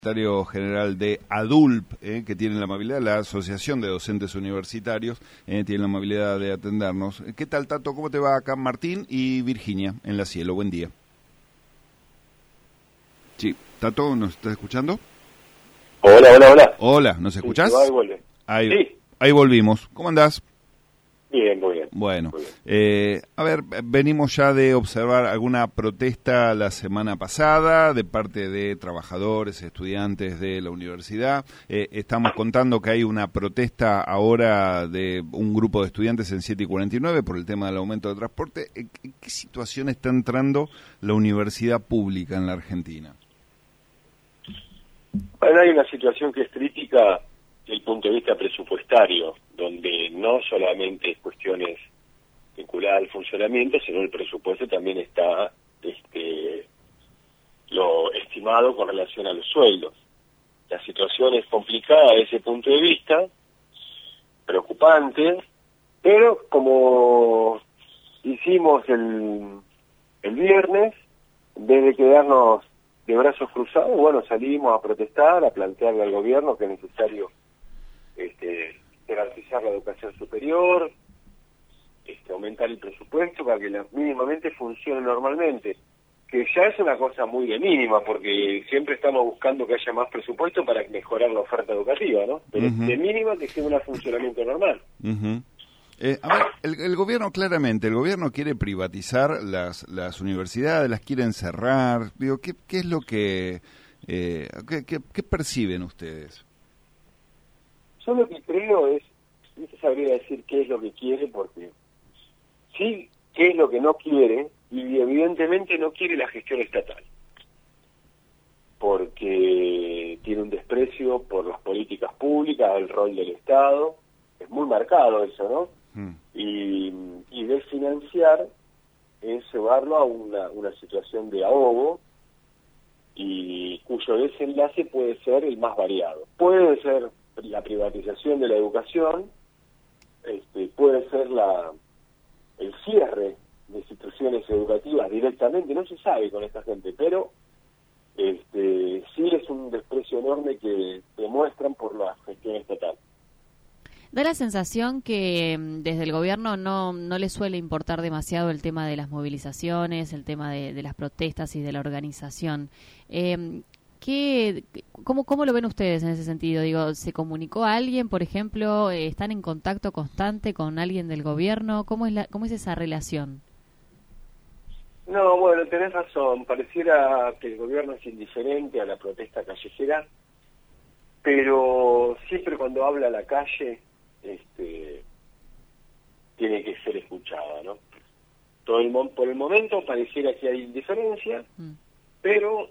Secretario General de ADULP, que tiene la amabilidad, la Asociación de Docentes Universitarios, tiene la amabilidad de atendernos. ¿Qué tal, Tato? ¿Cómo te va acá? Martín y Virginia en La Cielo. Buen día. Sí, Tato, ¿nos estás escuchando? Hola. Hola, ¿nos escuchás? Sí, ahí volvimos. ¿Cómo andás? Bien, muy bien. Bueno, muy bien. A ver, venimos ya de observar alguna protesta la semana pasada de parte de trabajadores, estudiantes de la universidad. Estamos contando que hay una protesta ahora de un grupo de estudiantes en 7 y 49 por el tema del aumento de transporte. ¿En qué situación está entrando la universidad pública en la Argentina? Bueno, hay una situación que es crítica desde el punto de vista presupuestario, donde no solamente es cuestiones vinculadas al funcionamiento, sino el presupuesto también está lo estimado con relación a los sueldos. La situación es complicada desde ese punto de vista, preocupante, pero como hicimos el viernes, en vez de quedarnos de brazos cruzados, bueno, salimos a protestar, a plantearle al gobierno que es necesario garantizar la educación superior, aumentar el presupuesto para que mínimamente funcione normalmente, que ya es una cosa muy de mínima, porque siempre estamos buscando que haya más presupuesto para mejorar la oferta educativa, ¿no? Pero de mínima que sea un funcionamiento normal. A ver, el gobierno claramente, el gobierno quiere privatizar las universidades, las quieren cerrar. Digo, ¿qué es lo que qué perciben ustedes? Yo lo que creo es, no se sabría decir qué es lo que quiere, porque sí, qué es lo que no quiere, y evidentemente no quiere la gestión estatal, porque tiene un desprecio por las políticas públicas, el rol del Estado, es muy marcado eso, ¿no? Y desfinanciar es llevarlo a una situación de ahogo, y cuyo desenlace puede ser el más variado. Puede ser la privatización de la educación, puede ser el cierre de instituciones educativas directamente, no se sabe con esta gente, pero sí es un desprecio enorme que demuestran por la gestión estatal. Da la sensación que desde el gobierno no le suele importar demasiado el tema de las movilizaciones, el tema de las protestas y de la organización. ¿Cómo lo ven ustedes en ese sentido? Digo, ¿se comunicó a alguien, por ejemplo? ¿Están en contacto constante con alguien del gobierno? ¿Cómo es esa relación? No, bueno, tenés razón. Pareciera que el gobierno es indiferente a la protesta callejera, pero siempre cuando habla a la calle, tiene que ser escuchada, ¿no? Por el momento pareciera que hay indiferencia, pero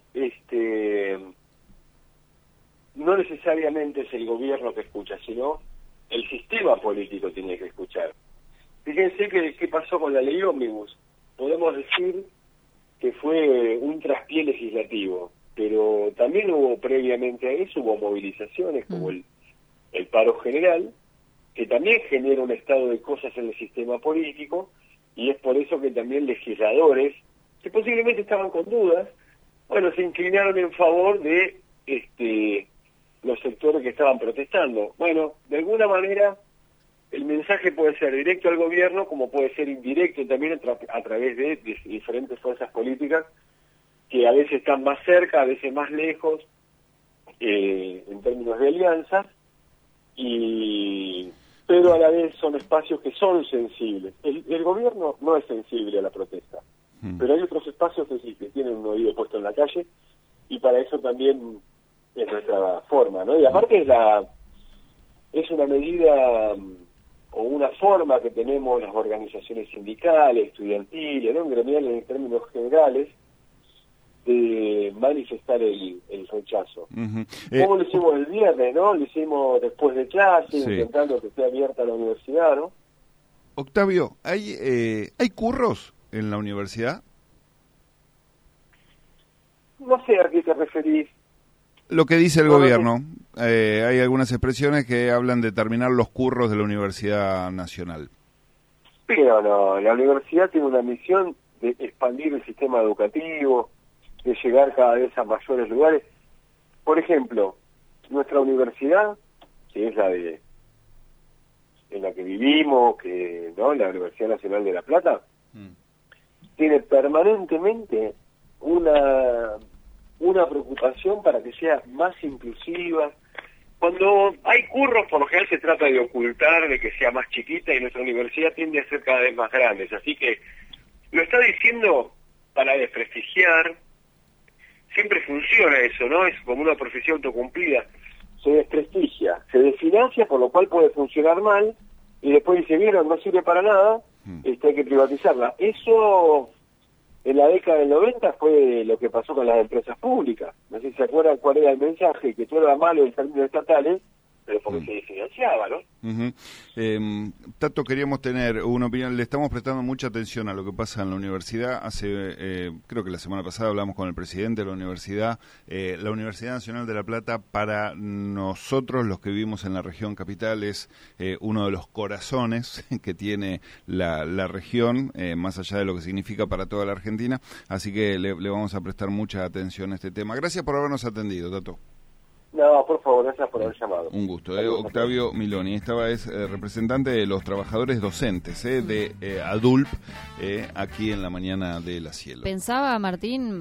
no necesariamente es el gobierno que escucha, sino el sistema político tiene que escuchar. Fíjense qué pasó con la ley ómnibus. Podemos decir que fue un traspié legislativo, pero también previamente a eso hubo movilizaciones como el paro general, que también genera un estado de cosas en el sistema político, y es por eso que también legisladores, que posiblemente estaban con dudas, bueno, se inclinaron en favor de los sectores que estaban protestando. Bueno, de alguna manera el mensaje puede ser directo al gobierno, como puede ser indirecto también a través de diferentes fuerzas políticas que a veces están más cerca, a veces más lejos, en términos de alianzas, pero a la vez son espacios que son sensibles. El gobierno no es sensible a la protesta, pero hay otros espacios que sí, que tienen un oído puesto en la calle, y para eso también es nuestra forma, ¿no? Y aparte es una medida o una forma que tenemos las organizaciones sindicales, estudiantiles, ¿no? Gremiales en términos generales, de manifestar el rechazo. Como lo hicimos el viernes, ¿no? Lo hicimos después de clase, intentando que esté abierta la universidad, ¿no? Octavio, ¿hay curros en la universidad? No sé a qué te referís. Lo que dice el gobierno, hay algunas expresiones que hablan de terminar los curros de la Universidad Nacional. Pero no, la universidad tiene una misión de expandir el sistema educativo, de llegar cada vez a mayores lugares. Por ejemplo, nuestra universidad, que es en la que vivimos, ¿no? La Universidad Nacional de La Plata, tiene permanentemente una preocupación para que sea más inclusiva. Cuando hay curros, por lo general se trata de ocultar, de que sea más chiquita, y nuestra universidad tiende a ser cada vez más grandes. Así que lo está diciendo para desprestigiar. Siempre funciona eso, ¿no? Es como una profecía autocumplida. Se desprestigia, se desfinancia, por lo cual puede funcionar mal, y después dice, vieron, no sirve para nada, hay que privatizarla. Eso en la década del 90 fue lo que pasó con las empresas públicas. No sé si se acuerdan cuál era el mensaje, que todo era malo en términos estatales, pero porque se financiaba, ¿no? Tato, queríamos tener una opinión. Le estamos prestando mucha atención a lo que pasa en la universidad. Creo que la semana pasada hablamos con el presidente de la universidad. La Universidad Nacional de La Plata, para nosotros, los que vivimos en la región capital, es uno de los corazones que tiene la región, más allá de lo que significa para toda la Argentina. Así que le vamos a prestar mucha atención a este tema. Gracias por habernos atendido, Tato. No, por favor, gracias por haber llamado. Un gusto. Octavio Miloni, es representante de los trabajadores docentes de ADULP, aquí en la mañana de La Cielo. Pensaba, Martín...